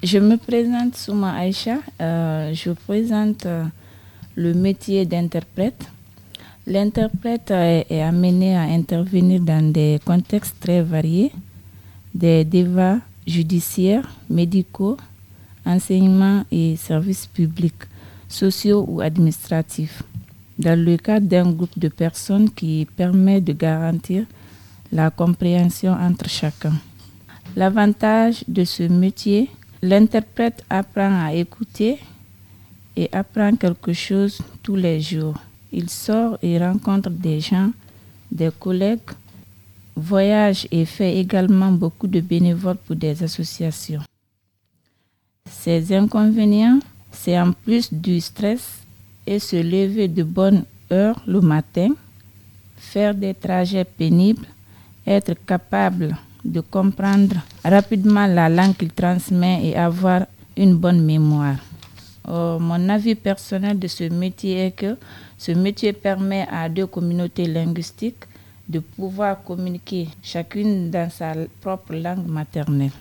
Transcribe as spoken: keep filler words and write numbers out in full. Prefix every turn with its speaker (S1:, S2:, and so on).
S1: Je me présente Souma Aïcha, euh, je présente euh, le métier d'interprète. L'interprète est, est amené à intervenir dans des contextes très variés, des débats judiciaires, médicaux, enseignements et services publics, sociaux ou administratifs, dans le cadre d'un groupe de personnes qui permet de garantir la compréhension entre chacun. L'avantage de ce métier, l'interprète apprend à écouter et apprend quelque chose tous les jours. Il sort et rencontre des gens, des collègues, voyage et fait également beaucoup de bénévoles pour des associations. Ses inconvénients, c'est en plus du stress et se lever de bonne heure le matin, faire des trajets pénibles, être capable de comprendre rapidement la langue qu'il transmet et avoir une bonne mémoire. Euh, mon avis personnel de ce métier est que ce métier permet à deux communautés linguistiques de pouvoir communiquer chacune dans sa propre langue maternelle.